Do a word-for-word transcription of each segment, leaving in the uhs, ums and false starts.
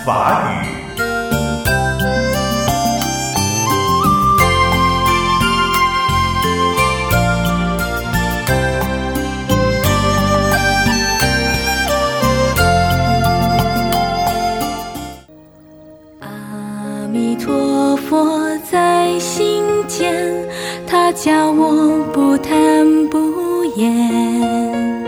法语。 阿弥陀佛在心间，他教我不贪不厌。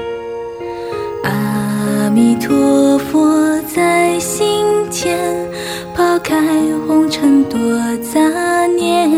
阿弥陀佛在心间，抛开红尘多杂念。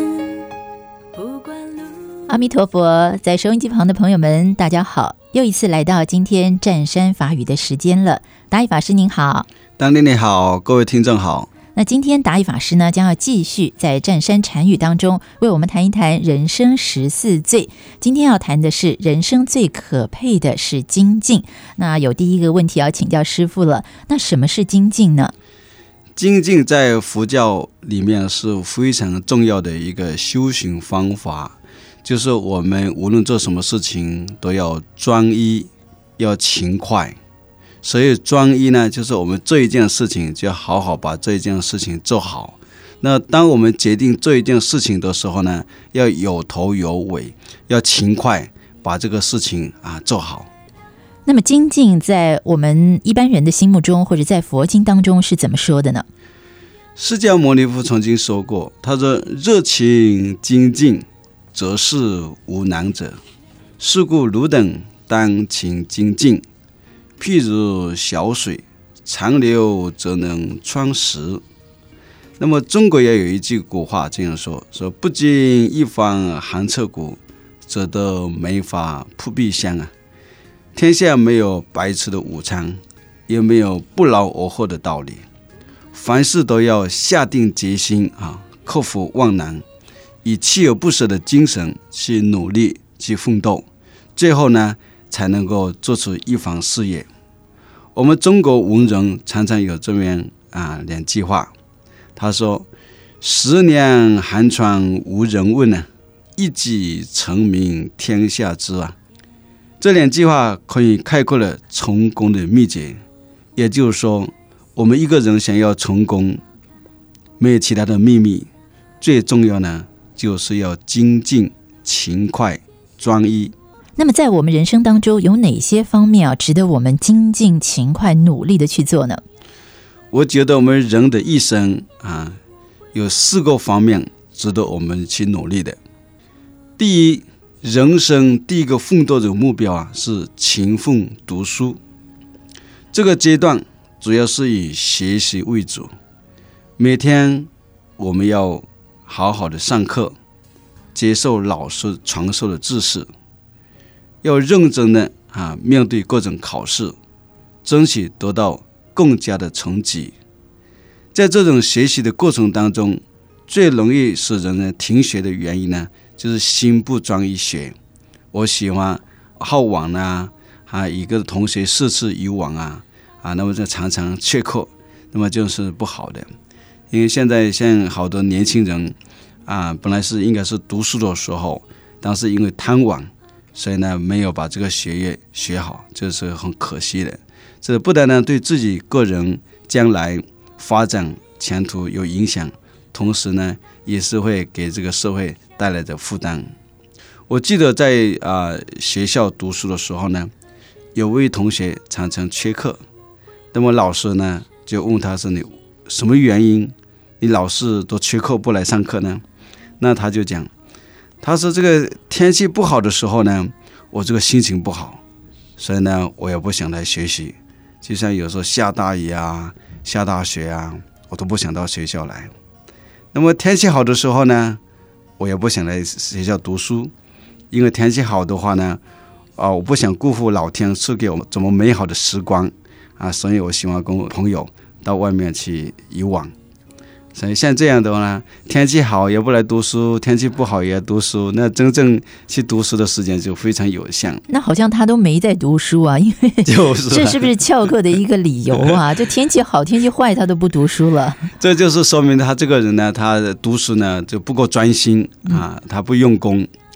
阿弥陀佛，在收音机旁的朋友们大家好，又一次来到今天湛山法语的时间了。达义法师您好。 当天你好，各位听众好。 那今天达义法师呢，将要继续在湛山禅语当中为我们谈一谈人生十四罪。今天要谈的是人生最可佩的是精进。那有第一个问题要请教师父了，那什么是精进呢？ 精进在佛教里面是非常重要的一个修行方法，就是我们无论做什么事情都要专一，要勤快。所以专一呢，就是我们做一件事情就要好好把这一件事情做好。那当我们决定做一件事情的时候呢，要有头有尾，要勤快把这个事情啊做好。 那么精进在我们一般人的心目中，或者在佛经当中是怎么说的呢？ 释迦牟尼佛曾经说过，他说热情精进，则是无难者，是故汝等当勤精进。譬如小水，长流则能穿石。那么中国也有一句古话这样说，说不经一番寒彻骨，则得没法扑鼻香啊。天下没有白吃的午餐，也没有不劳而获的道理。凡事都要下定决心啊，克服万难，以锲而不舍的精神去努力去奋斗，最后呢才能够做出一番事业。我们中国文人常常有这么啊两句话，他说十年寒窗无人问啊，一举成名天下知啊。这两句话可以概括了成功的秘诀，也就是说我们一个人想要成功没有其他的秘密，最重要呢就是要精进、勤快、专一。 那么在我们人生当中有哪些方面啊，值得我们精进、勤快、努力的去做呢？ 我觉得我们人的一生啊，有四个方面值得我们去努力的。第一，人生第一个奋斗的目标啊，是勤奋读书。这个阶段主要是以学习为主，每天我们要好好的上课，接受老师传授的知识，要认真的啊面对各种考试，争取得到更佳的成绩。在这种学习的过程当中，最容易使人呢停学的原因呢，就是心不专一学。我喜欢好玩啊，啊一个同学四次以往啊，啊那么这常常缺课，那么就是不好的。因为现在像好多年轻人啊，本来是应该是读书的时候，但是因为贪玩，所以呢没有把这个学业学好，这是很可惜的。这不但呢对自己个人将来发展前途有影响，同时呢也是会给这个社会带来的负担。我记得在、呃、学校读书的时候呢，有位同学常常缺课，那么老师呢就问他说，你什么原因你老是都缺课不来上课呢？那他就讲，他说这个天气不好的时候呢，我这个心情不好，所以呢我也不想来学习。就像有时候下大雨啊，下大雪啊，我都不想到学校来。那么天气好的时候呢，我也不想来学校读书，因为天气好的话呢，啊、呃，我不想辜负老天赐给我这么美好的时光啊，所以我喜欢跟我朋友到外面去游玩。所以像这样的话呢，天气好也不来读书，天气不好也读书，那真正去读书的时间就非常有限。 那好像他都没在读书啊，因为就是这是不是翘课的一个理由啊？这天气好天气坏他都不读书了。 这就是说明他这个人呢，他读书呢就不够专心啊，他不用功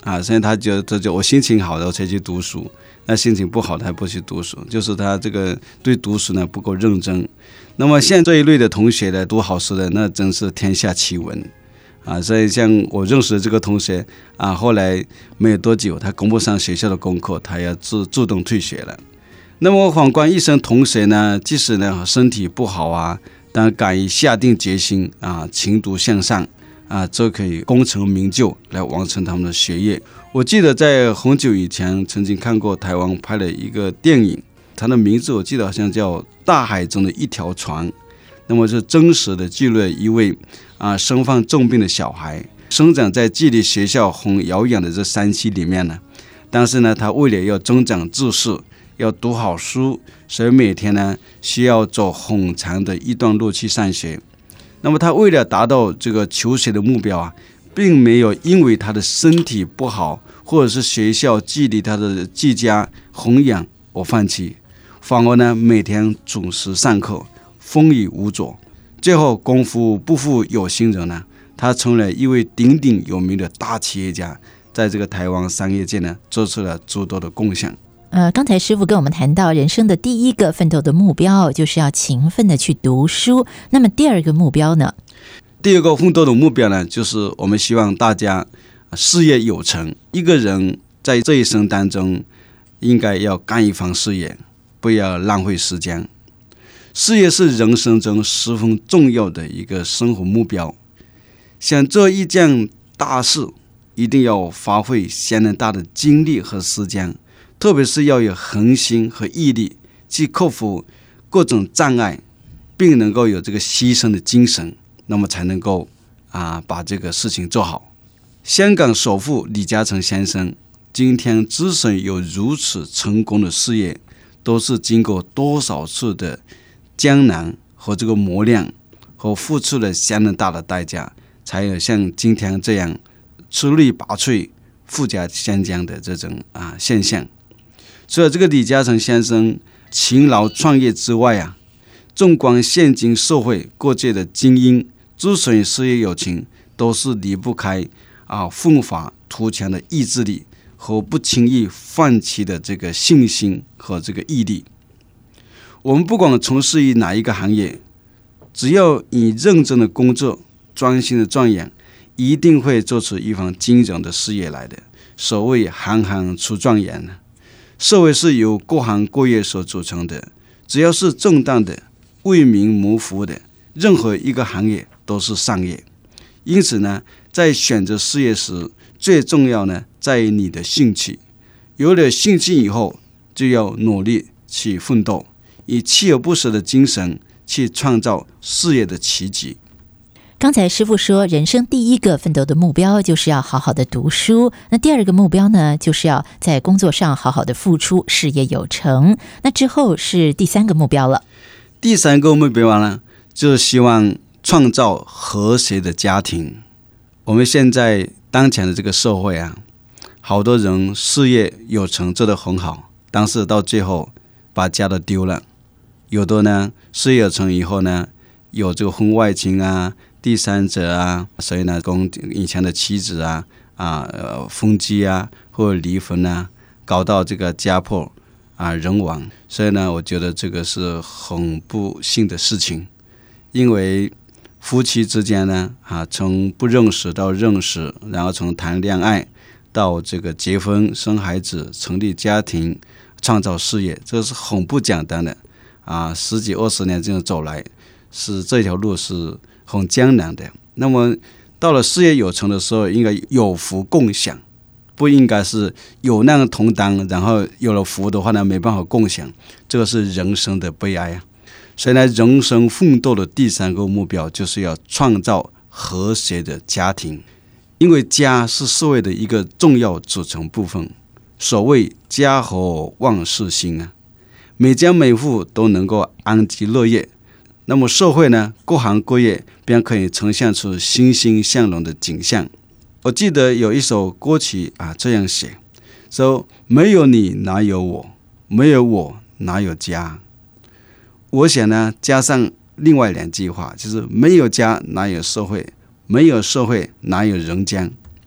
啊，所以他觉得就我心情好的我才去读书，那心情不好的还不去读书，就是他这个对读书呢不够认真。那么像这一类的同学呢，读好书的那真是天下奇闻啊！所以像我认识的这个同学啊，后来没有多久，他供不上学校的功课，他要自主动退学了。那么反观一生同学呢，即使呢身体不好啊，但敢于下定决心啊，勤读向上啊，就可以功成名就来完成他们的学业。我记得在很久以前曾经看过台湾拍了一个电影，它的名字我记得好像叫《大海中的一条船》，那么是真实的记录了一位啊身患重病的小孩，生长在距离学校很遥远的这山区里面呢。但是呢，他为了要增长知识，要读好书，所以每天呢需要走很长的一段路去上学。那么他为了达到这个求学的目标啊，并没有因为他的身体不好，或者是学校距离他的居家很远而放弃，反而呢每天准时上课，风雨无阻。最后功夫不负有心人呢，他成了一位鼎鼎有名的大企业家，在这个台湾商业界呢做出了诸多的贡献。 呃，刚才师父跟我们谈到人生的第一个奋斗的目标就是要勤奋的去读书，那么第二个目标呢？ 第二个奋斗的目标呢，就是我们希望大家事业有成。一个人在这一生当中应该要干一番事业，不要浪费时间。事业是人生中十分重要的一个生活目标，想做一件大事一定要花费相当大的精力和时间，特别是要有恒心和毅力去克服各种障碍，并能够有这个牺牲的精神，那么才能够啊把这个事情做好。香港首富李嘉诚先生今天之所以有如此成功的事业，都是经过多少次的艰难和这个磨练，和付出了相当大的代价，才有像今天这样出类拔萃、富甲相加的这种啊现象。所以这个李嘉诚先生勤劳创业之外啊，纵观现今社会各界的精英，之所以事业有成，都是离不开啊奋发图强的意志力和不轻易放弃的这个信心和这个毅力。我们不管从事于哪一个行业，只要你认真的工作，专心的钻研，一定会做出一番惊人的事业来的。所谓行行出状元呢，社会是由各行各业所组成的，只要是正当的、为民谋福的，任何一个行业都是商业。因此呢，在选择事业时，最重要呢在于你的兴趣。有了兴趣以后，就要努力去奋斗，以锲而不舍的精神去创造事业的奇迹。 刚才师父说，人生第一个奋斗的目标就是要好好的读书，那第二个目标呢，就是要在工作上好好的付出，事业有成。那之后是第三个目标了。 第三个目标呢，就是希望创造和谐的家庭。我们现在当前的这个社会啊，好多人事业有成做得很好，但是到最后把家都丢了。有的呢，事业有成以后呢，有这个婚外情啊、第三者啊，所以呢，跟以前的妻子啊啊呃分居啊，或者离婚啊，搞到这个家破啊人亡。所以呢，我觉得这个是很不幸的事情，因为夫妻之间呢，啊，从不认识到认识，然后从谈恋爱到这个结婚、生孩子、成立家庭、创造事业，这是很不简单的啊！十几二十年这样走来，是这条路是很艰难的。那么到了事业有成的时候，应该有福共享，不应该是有难同当，然后有了福的话呢，没办法共享，这个是人生的悲哀啊！所以呢，人生奋斗的第三个目标就是要创造和谐的家庭，因为家是社会的一个重要组成部分。所谓家和万事兴啊，每家每户都能够安居乐业，那么社会呢，各行各业便可以呈现出欣欣向荣的景象。我记得有一首歌曲啊，这样写，说没有你哪有我，没有我哪有家。我想呢，加上另外两句话，就是没有家哪有社会，没有社会哪有人间。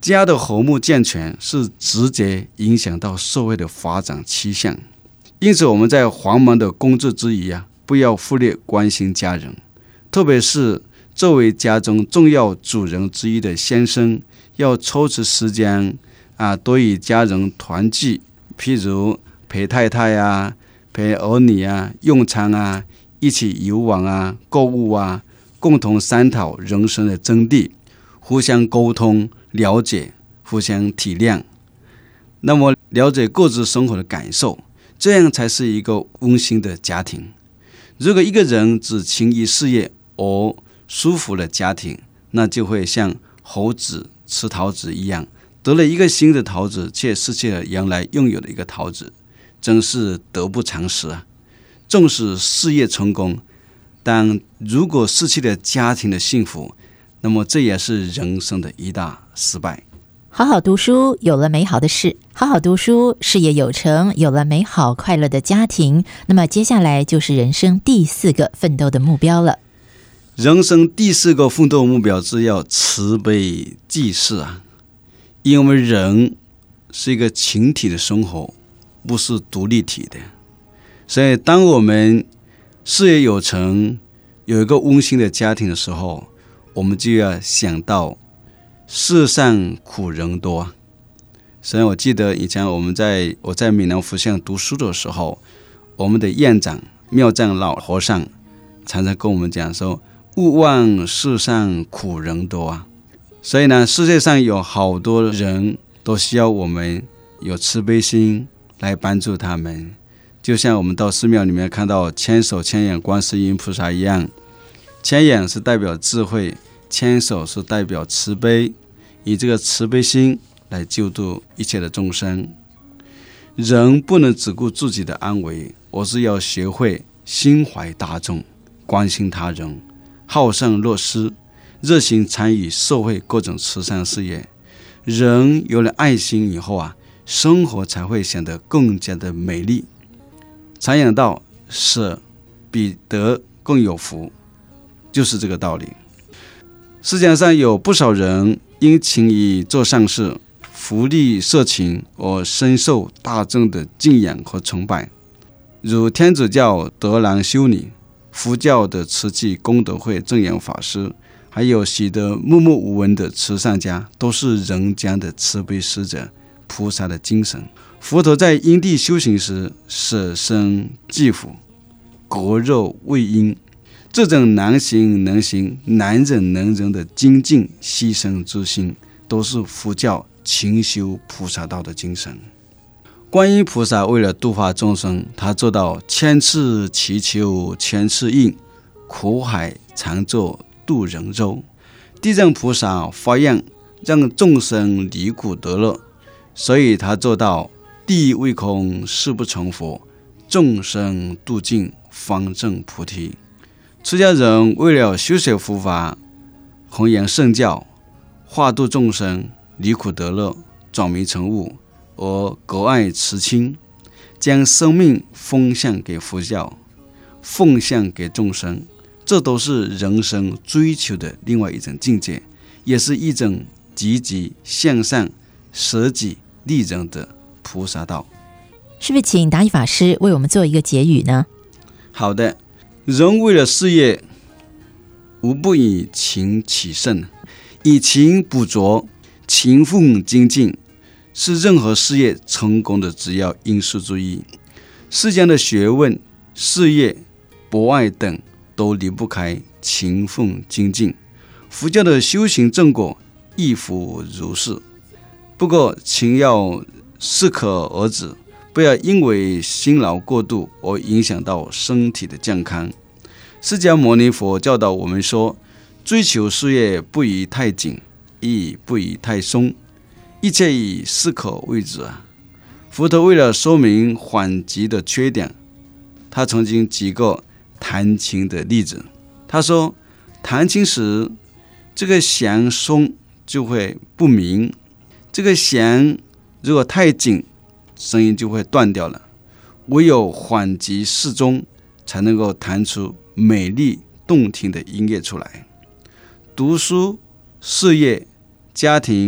家的和睦健全是直接影响到社会的发展趋向。因此我们在繁忙的工作之余啊，不要忽略关心家人，特别是作为家中重要主人之一的先生，要抽出时间啊，多与家人团聚，譬如陪太太啊，陪儿女啊，用餐啊，一起游玩啊，购物啊，共同商讨人生的真谛，互相沟通了解，互相体谅，那么了解各自生活的感受，这样才是一个温馨的家庭。如果一个人只勤于事业而舒服的家庭，那就会像猴子吃桃子一样，得了一个新的桃子，却失去了原来拥有的一个桃子，真是得不偿失啊！纵使事业成功，但如果失去了家庭的幸福，那么这也是人生的一大失败。 好好读书，有了美好的事；好好读书，事业有成，有了美好快乐的家庭。那么接下来就是人生第四个奋斗的目标了。 人生第四个奋斗目标是要慈悲济世啊！因为我们人是一个群体的生活，不是独立体的，所以当我们事业有成，有一个温馨的家庭的时候，我们就要想到世上苦人多。所以我记得以前我们在我在闽南福县读书的时候，我们的院长妙藏老和尚常常跟我们讲说，勿忘世上苦人多啊。所以呢，世界上有好多人都需要我们有慈悲心来帮助他们，就像我们到寺庙里面看到千手千眼观世音菩萨一样，千眼是代表智慧，千手是代表慈悲，以这个慈悲心来救度一切的众生。人不能只顾自己的安危，而是要学会心怀大众，关心他人，好善乐施，热心参与社会各种慈善事业。人有了爱心以后啊，生活才会显得更加的美丽。常言道，舍比得更有福，就是这个道理。世界上有不少人因勤于做善事，福利社情而深受大众的敬仰和崇拜，如天主教德兰修女，佛教的慈济功德会正言法师，还有许多默默无闻的慈善家，都是人间的慈悲使者，菩萨的精神。佛陀在因地修行时，舍身济福，割肉喂鹰，这种难行能行、难忍能忍的精进牺牲之心，都是佛教勤修菩萨道的精神。观音菩萨为了度化众生，他做到千次祈求千次应，苦海常作渡人舟。地藏菩萨发愿让众生离苦得乐，所以他做到地未空誓不成佛，众生度尽方证菩提。出家人为了修学佛法，弘扬圣教，化度众生，离苦得乐，转迷成悟，而格爱慈亲，将生命奉献给佛教，奉献给众生，这都是人生追求的另外一种境界，也是一种积极向上、舍己利人的菩萨道。 是不是请达义法师为我们做一个结语呢？ 好的，人为了事业，无不以勤取胜，以勤补拙，勤奋精进，是任何事业成功的主要因素之一。世间的学问、事业、博爱等都离不开勤奋精进。佛教的修行正果亦复如是。不过勤要适可而止，不要因为辛劳过度而影响到身体的健康。释迦牟尼佛教导我们说，追求事业不宜太紧，亦不宜太松，一切以适可为止啊。佛陀为了说明缓急的缺点，他曾经举个弹琴的例子。他说，弹琴时这个弦松就会不明，这个弦如果太紧，声音就会断掉了。唯有缓急适中，才能够弹出美丽动听的音乐出来。读书、事业、家庭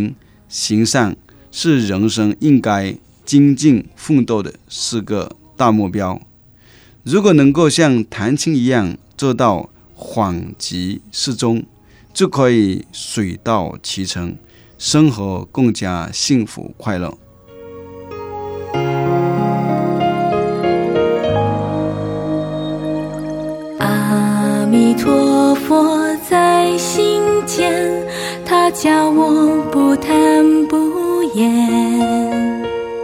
行善是人生应该精进奋斗的四个大目标。如果能够像谭青一样做到缓急适中，就可以水到渠成，生活更加幸福快乐。 阿弥陀佛在心间，他教我不贪不厌。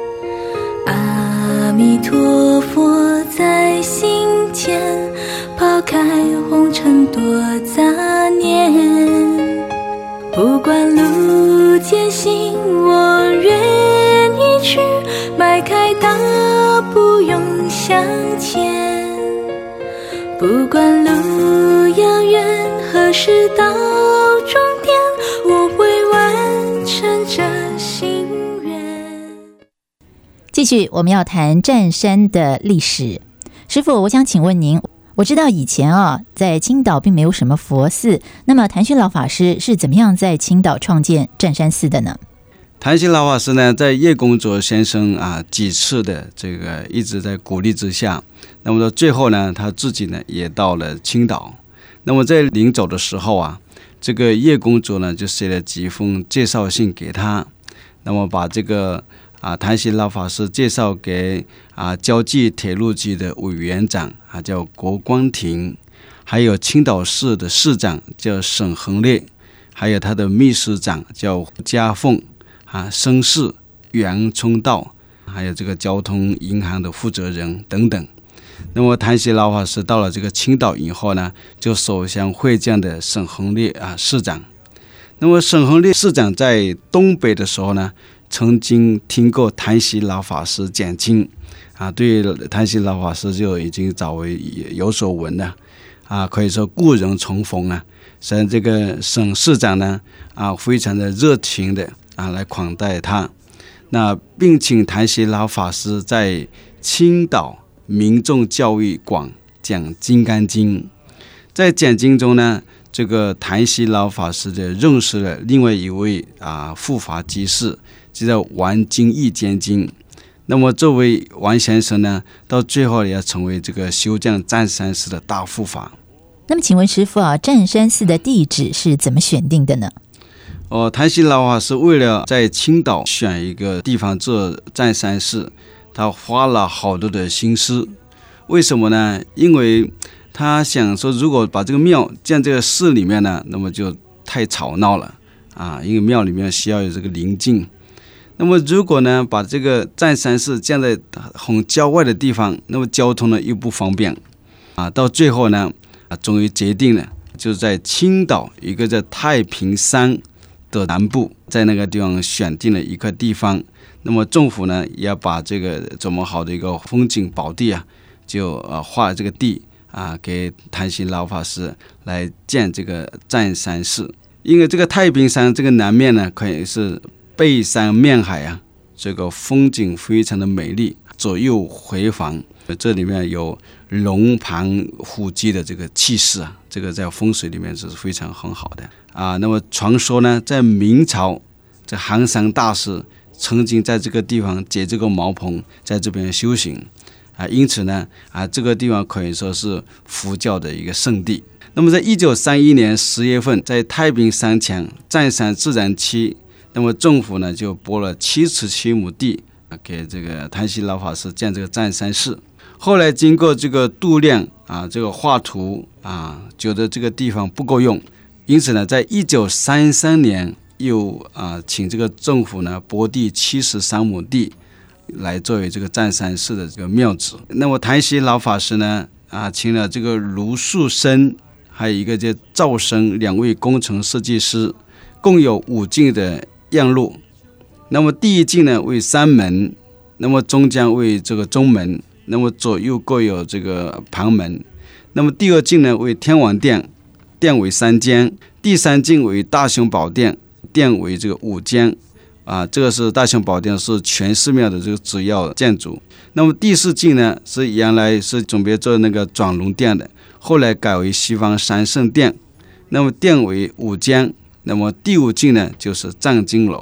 阿弥陀佛在心间，抛开红尘多杂念。不管路艰辛，我愿意去迈开大步勇向前。不管路遥远，何时到终点，我会完成这心愿。 继续，我们要谈占山的历史。师父，我想请问您，我知道以前啊，在青岛并没有什么佛寺，那么谭旭老法师是怎么样在青岛创建占山寺的呢？ 谭旭老法师呢，在叶公卓先生啊几次的这个一直在鼓励之下，那么到最后呢，他自己呢也到了青岛。那么在临走的时候啊，这个叶公卓呢就写了几封介绍信给他，那么把这个啊谭旭老法师介绍给啊交际铁路局的委员长啊叫郭光庭，还有青岛市的市长叫沈恒烈，还有他的秘书长叫胡家凤。啊，绅士袁冲道，还有这个交通银行的负责人等等。那么谭旭老法师到了这个青岛以后呢，就首相会见的沈恒烈啊市长。那么沈恒烈市长在东北的时候呢，曾经听过谭旭老法师讲经啊，对谭旭老法师就已经早为有所闻了啊，可以说故人重逢啊。所以这个沈市长呢啊，非常的热情的。啊，来款待他，那并请谭旭老法师在青岛民众教育馆讲《金刚经》。在讲经中呢，这个谭旭老法师的认识了另外一位啊护法居士，就叫王金义监经。那么这位王先生呢，到最后也要成为这个修建占山寺的大护法。 那么请问师父啊，占山寺的地址是怎么选定的呢？ 哦，谭旭老法师为了在青岛选一个地方做占山寺，他花了好多的心思。为什么呢？因为他想说，如果把这个庙建这个寺里面呢，那么就太吵闹了啊，因为庙里面需要有这个宁静。那么如果呢，把这个占山寺建在很郊外的地方，那么交通呢又不方便啊。到最后呢，啊，终于决定了，就是在青岛一个叫太平山的南部，在那个地方选定了一个地方。那么政府呢也要把这个这么好的一个风景宝地啊，就呃划这个地啊，给谭旭老法师来建这个占山寺。因为这个太平山这个南面呢，可以是背山面海啊，这个风景非常的美丽，左右回廊，这里面有龙盘虎踞的这个气势啊，这个在风水里面是非常很好的啊。那么传说呢，在明朝这寒山大师曾经在这个地方结这个茅棚，在这边修行啊，因此呢啊，这个地方可以说是佛教的一个圣地。那么在一九三一年十月份，在太平山墙占山自然区，那么政府呢就拨了七十七亩地给这个谭旭老法师建这个占山寺。后来经过这个度量啊，这个画图啊，觉得这个地方不够用，因此呢，在一九三三年又啊请这个政府呢拨地七十三亩地来作为这个占山寺的这个庙址。那么谭旭老法师呢啊，请了这个卢树生，还有一个叫赵生两位工程设计师，共有五进的样路。那么第一进呢为山门，那么中间为这个中门，那么左右各有这个旁门。那么第二进呢为天王殿，殿为三间，第三进为大雄宝殿，殿为这个五间啊。这个是大雄宝殿是全寺庙的这个主要建筑。那么第四进呢是原来是准备做那个转龙殿的，后来改为西方三圣殿，那么殿为五间。那么第五进呢就是藏经楼，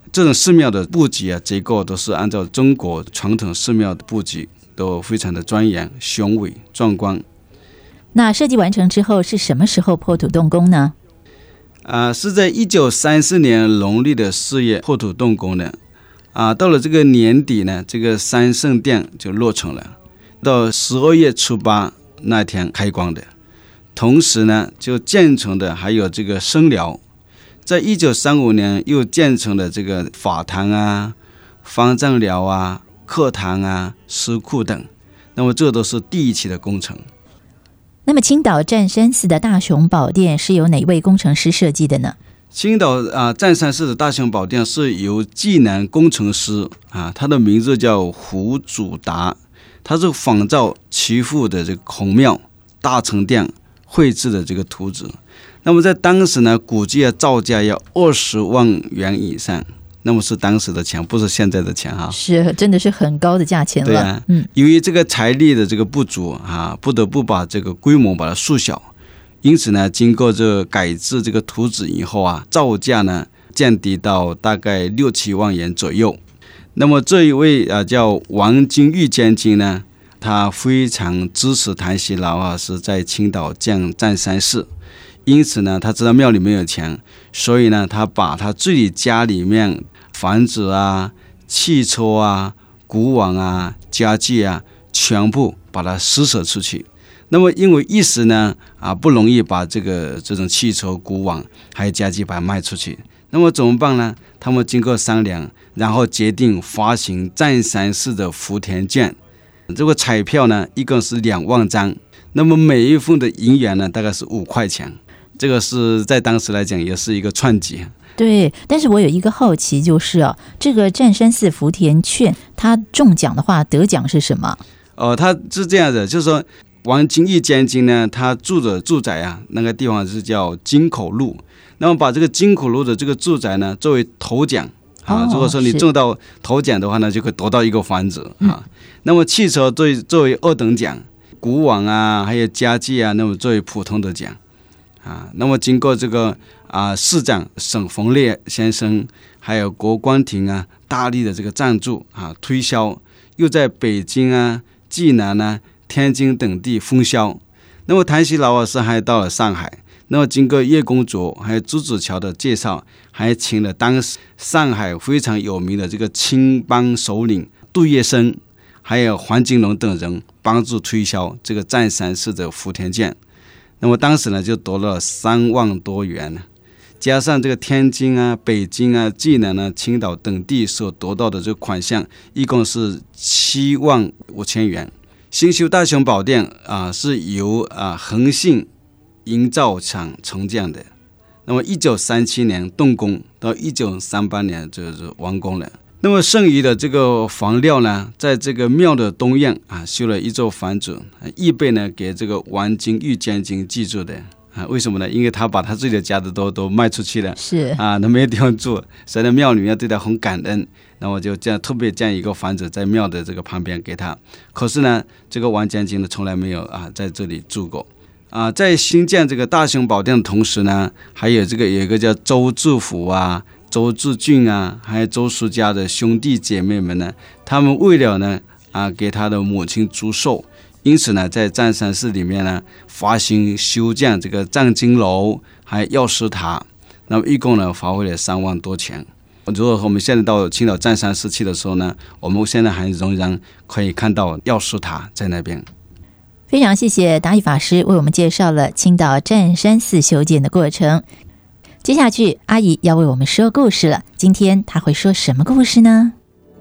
这种寺庙的布局啊结构都是按照中国传统寺庙的布局，都非常的庄严雄伟壮观。 那设计完成之后是什么时候破土动工呢？ 啊，是在一九三四年农历的四月破土动工的。啊，到了这个年底呢，这个三圣殿就落成了，到十二月初八那天开光的。同时呢，就建成的还有这个僧寮，在一九三五年又建成了这个法堂啊、方丈寮啊、课堂啊、诗库等。那么这都是第一期的工程。 那么青岛湛山寺的大雄宝殿是由哪位工程师设计的呢？ 青岛啊湛山寺的大雄宝殿是由济南工程师啊，他的名字叫胡祖达，他是仿照其父的这个孔庙大成殿绘制的这个图纸。那么在当时呢，估计要造价要二十万元以上，那么是当时的钱，不是现在的钱哈。 是，真的是很高的价钱了。 对啊，嗯，由于这个财力的这个不足啊，不得不把这个规模把它缩小。因此呢，经过这个改制这个图纸以后啊，造价呢降低到大概六七万元左右。那么这一位啊叫王金玉监军呢，他非常支持谭锡劳啊是在青岛建湛山寺，因此呢，他知道庙里没有钱，所以呢，他把他自己家里面房子啊、汽车啊、古玩啊、家具啊，全部把它施舍出去。那么因为一时呢啊不容易把这个这种汽车、古玩还有家具把它卖出去，那么怎么办呢？他们经过商量，然后决定发行湛山寺的福田券。这个彩票呢一共是两万张，那么每一份的银元呢大概是五块钱，这个是在当时来讲也是一个创举。 对，但是我有一个好奇，就是啊，这个湛山寺福田券它中奖的话得奖是什么？ 哦，它是这样的，就是说王金玉监军呢，他住的住宅啊，那个地方是叫金口路。那么把这个金口路的这个住宅呢，作为头奖啊。如果说你中到头奖的话呢，就可以得到一个房子啊。嗯、那么汽车作为作为二等奖，古玩啊，还有家具啊，那么作为普通的奖啊。那么经过这个啊市长沈逢烈先生，还有郭光庭啊大力的这个赞助啊推销，又在北京啊、济南啊、天津等地分销。那么谭锡劳啊是还到了上海，那么经过叶公卓还有朱子乔的介绍，还请了当时上海非常有名的这个青帮首领杜月笙还有黄金龙等人帮助推销这个湛山寺的福田券。那么当时呢就得了三万多元，加上这个天津啊、北京啊、济南啊、青岛等地所得到的这个款项，一共是七万五千元。新修大雄宝殿啊，是由啊恒信营造厂承建的。那么一九三七年动工，到一九三八年就是完工了。那么剩余的这个房料呢，在这个庙的东院啊修了一座房子，预备呢给这个王金玉监军居住的。啊，为什么呢？因为他把他自己的家的都都卖出去了， 是啊，他没有地方住，所以呢庙里面对他很感恩，那我就这样特别建一个房子在庙的这个旁边给他。可是呢，这个王监军呢从来没有啊在这里住过。啊，在新建这个大雄宝殿的同时呢，还有这个有一个叫周志福啊、周志俊啊，还有周叔家的兄弟姐妹们呢，他们为了呢啊给他的母亲祝寿。因此呢，在湛山寺里面呢，发行修建这个藏经楼，还有药师塔，那么一共呢，花费了三万多钱。如果我们现在到青岛湛山寺去的时候呢，我们现在还仍然可以看到药师塔在那边。 非常谢谢达义法师为我们介绍了青岛湛山寺修建的过程。接下去，阿姨要为我们说故事了。今天她会说什么故事呢？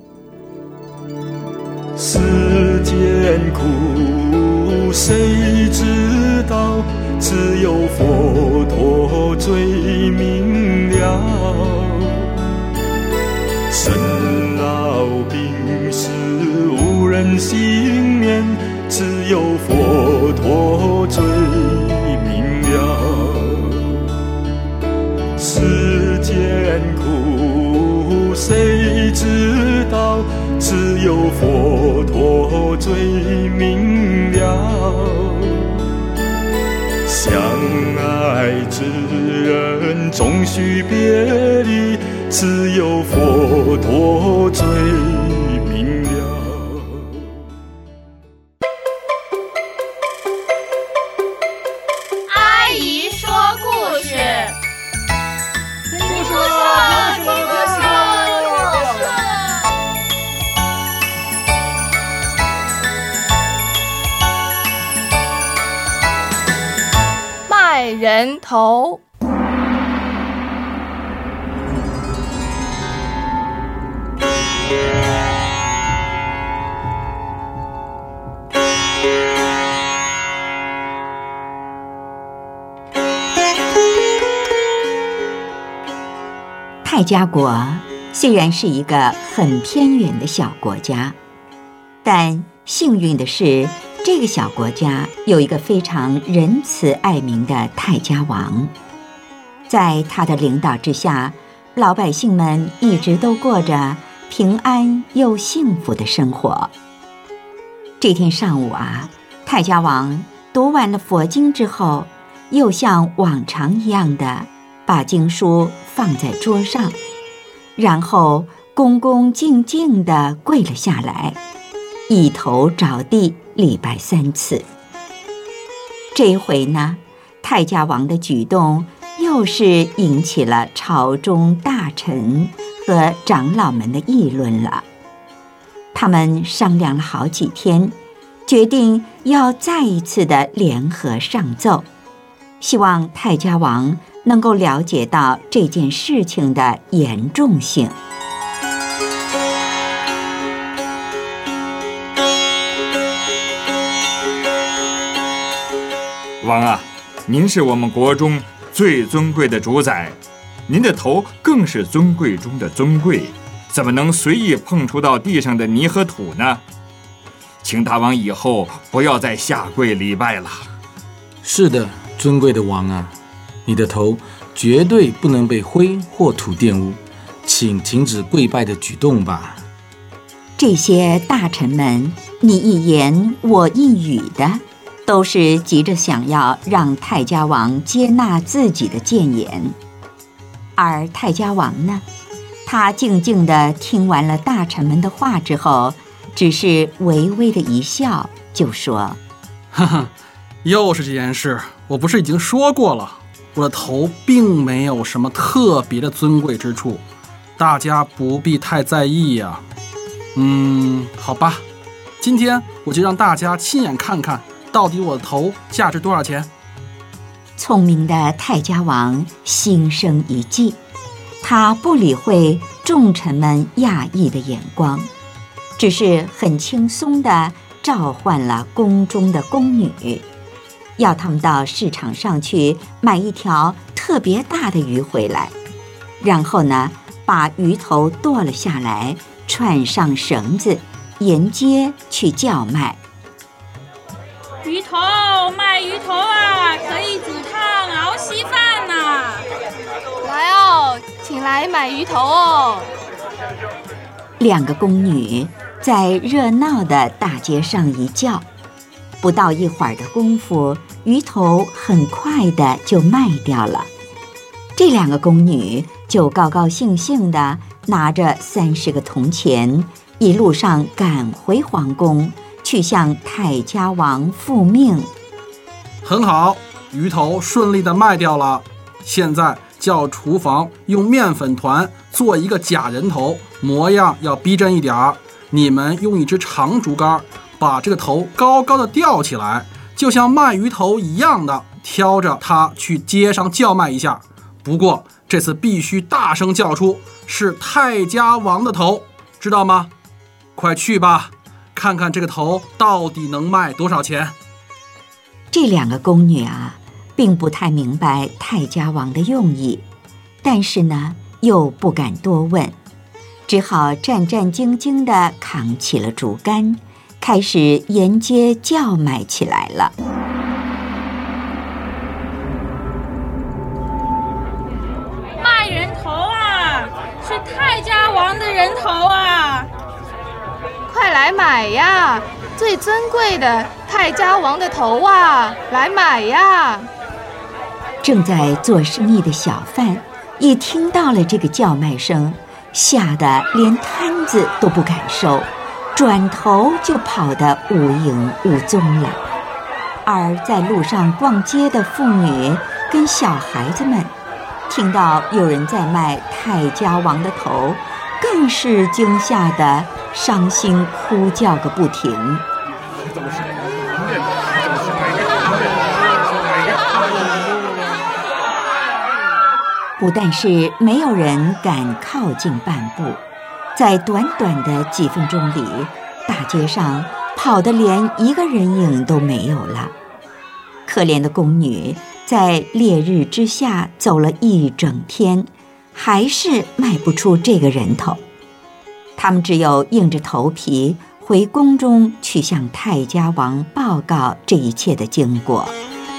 世间苦，谁知道？只有佛陀最明了。生老病死无人幸免，只有佛陀最明了。世间苦，谁知道？只有佛陀最明了。相爱之人终须别离， 只有佛陀最明了。 阿姨说故事，听故事，听故事，卖人头。 泰家国虽然是一个很偏远的小国家，但幸运的是，这个小国家有一个非常仁慈爱民的泰家王。在他的领导之下，老百姓们一直都过着平安又幸福的生活。这天上午啊，泰家王读完了佛经之后，又像往常一样的把经书放在桌上，然后恭恭敬敬地跪了下来，一头着地礼拜三次。这一回呢，泰家王的举动又是引起了朝中大臣和长老们的议论了。他们商量了好几天，决定要再一次的联合上奏，希望泰家王能够了解到这件事情的严重性。 王啊，您是我们国中最尊贵的主宰，您的头更是尊贵中的尊贵，怎么能随意碰触到地上的泥和土呢？请大王以后不要再下跪礼拜了。 是的，尊贵的王啊，你的头绝对不能被灰或土玷污，请停止跪拜的举动吧。 这些大臣们你一言我一语的，都是急着想要让泰家王接纳自己的谏言。而泰家王呢，他静静地听完了大臣们的话之后，只是微微的一笑，就说： 哈哈，又是这件事，我不是已经说过了，我的头并没有什么特别的尊贵之处，大家不必太在意呀。嗯，好吧，今天我就让大家亲眼看看，到底我的头价值多少钱。 聪明的泰家王心生一计，他不理会众臣们讶异的眼光，只是很轻松地召唤了宫中的宫女，要他们到市场上去买一条特别大的鱼回来，然后呢，把鱼头剁了下来，串上绳子，沿街去叫卖。 鱼头，卖鱼头啊，可以煮汤熬稀饭呐！ 来哦，请来买鱼头哦。 两个宫女在热闹的大街上一叫，不到一会儿的功夫，鱼头很快的就卖掉了。这两个宫女就高高兴兴的拿着三十个铜钱，一路上赶回皇宫，去向泰家王复命。 很好，鱼头顺利的卖掉了，现在叫厨房用面粉团做一个假人头，模样要逼真一点。你们用一支长竹竿把这个头高高的吊起来，就像卖鱼头一样的挑着它去街上叫卖一下。不过这次必须大声叫出是泰家王的头，知道吗？快去吧，看看这个头到底能卖多少钱。 这两个宫女啊，并不太明白泰家王的用意，但是呢，又不敢多问，只好战战兢兢地扛起了竹竿，开始沿街叫卖起来了。 卖人头啊，是泰家王的人头啊！ 快来买呀，最珍贵的泰家王的头啊，来买呀！ 正在做生意的小贩一听到了这个叫卖声，吓得连摊子都不敢收，转头就跑得无影无踪了。而在路上逛街的妇女跟小孩子们，听到有人在卖泰家王的头，更是惊吓得伤心哭叫个不停。不但是没有人敢靠近半步，在短短的几分钟里，大街上跑得连一个人影都没有了。可怜的宫女在烈日之下走了一整天，还是卖不出这个人头。他们只有硬着头皮回宫中去向泰家王报告这一切的经过。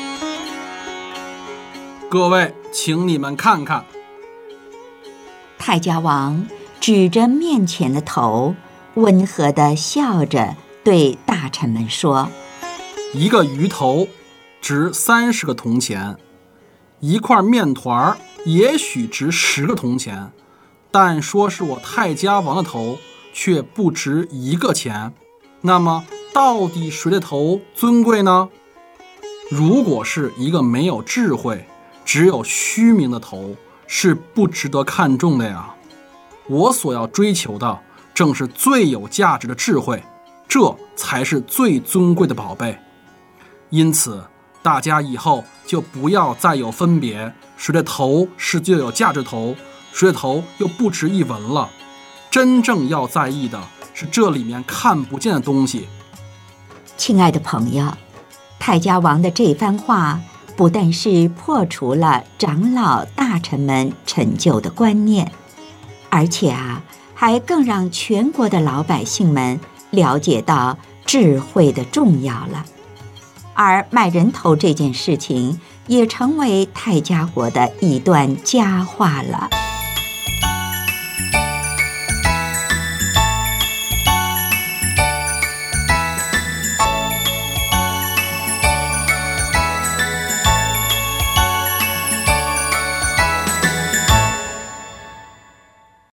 各位，请你们看看。 泰家王指着面前的头，温和地笑着对大臣们说： 一个鱼头值三十个铜钱，一块面团也许值十个铜钱，但说是我泰家王的头却不值一个钱。那么到底谁的头尊贵呢？如果是一个没有智慧只有虚名的头，是不值得看重的呀。我所要追求的正是最有价值的智慧，这才是最尊贵的宝贝。因此大家以后就不要再有分别，谁的头是最有价值头，谁的头又不值一文了。真正要在意的是这里面看不见的东西。 亲爱的朋友，泰家王的这番话不但是破除了长老大臣们陈旧的观念，而且啊，还更让全国的老百姓们了解到智慧的重要了。而卖人头这件事情也成为泰家国的一段佳话了。